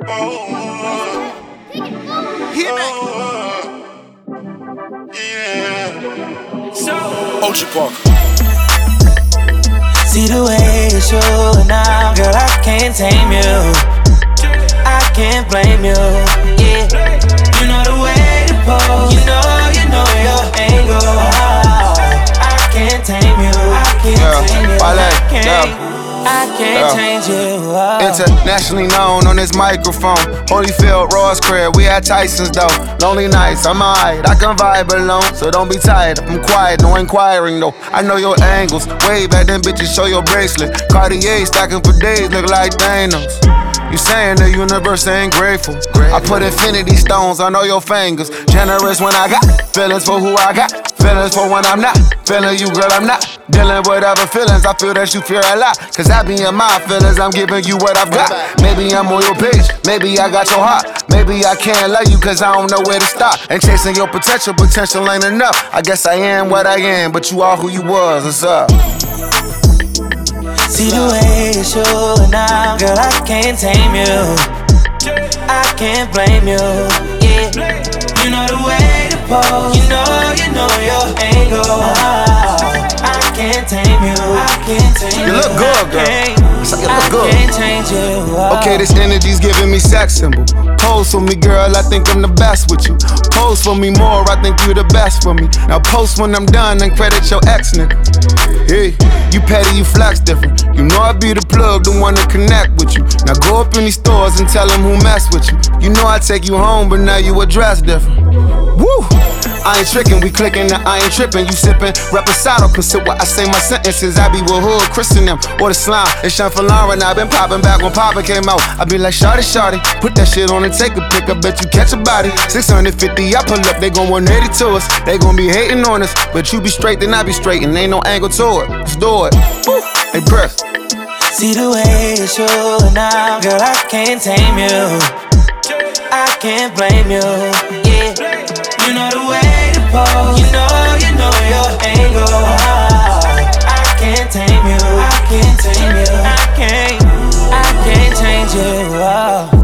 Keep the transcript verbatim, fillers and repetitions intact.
Ocean Park. See the way you're showing now, girl, I can't tame you. I can't blame you, yeah. You know the way to pose, you know, you know your angle. Oh, I can't tame you, I can't yeah. tame you, I can't, yeah. I can't yeah. change you. Oh. Internationally known on this microphone. Holyfield, Ross crib, we at Tyson's though. Lonely nights, I'm alright, I can vibe alone. So don't be tired, I'm quiet, no inquiring though. I know your angles, way back then bitches show your bracelet. Cartier stacking for days, look like Thanos. You saying the universe ain't grateful. I put infinity stones on all your fingers. Generous when I got feelings for who I got. Feelings for when I'm not feeling you, girl, I'm not dealing with other feelings. I feel that you fear a lot, cause I be in my feelings, I'm giving you what I've got. Maybe I'm on your page, maybe I got your heart. Maybe I can't love you cause I don't know where to stop. And chasing your potential, potential ain't enough. I guess I am what I am, but you are who you was, what's up? See the way you're showing now, girl, I can't tame you. I can't blame you, yeah. You know the way to pose, you know, you know your angle. Oh, I can't tame you, I can't tame you. You look good, girl. You look good. I can't change you. Oh. Okay, this energy's giving me sex symbol. Pose for me, girl, I think I'm the best with you. Pose for me more, I think you the best for me. Now post when I'm done and credit your ex, nigga. Hey, you petty, you flex different. You know I be the plug, the one to connect with you. Now go up in these stores and tell them who mess with you. You know I take you home, but now you address different. Woo! I ain't tricking, we clicking, now I ain't tripping. You sipping, reposado, consider what I say my sentences. I be with Hood, Chris and them, or the slime. It's Sean for Lauren, I been popping back when Papa came out. I be like, shawty, shawty, put that shit on and take a pic. I bet you catch a body. six hundred fifty, I pull up, they gon' one eighty to us. They gon' be hating on us, but you be straight, then I be straight, and ain't no angle to it. Let's do it. Woo! Hey, breath. See the way you're showing now, girl, I can't tame you. I can't blame you, yeah. You know the way to pose, you know, you know your angle. Oh, I can't tame you, I can't tame you, I can't, I can't change you. Oh.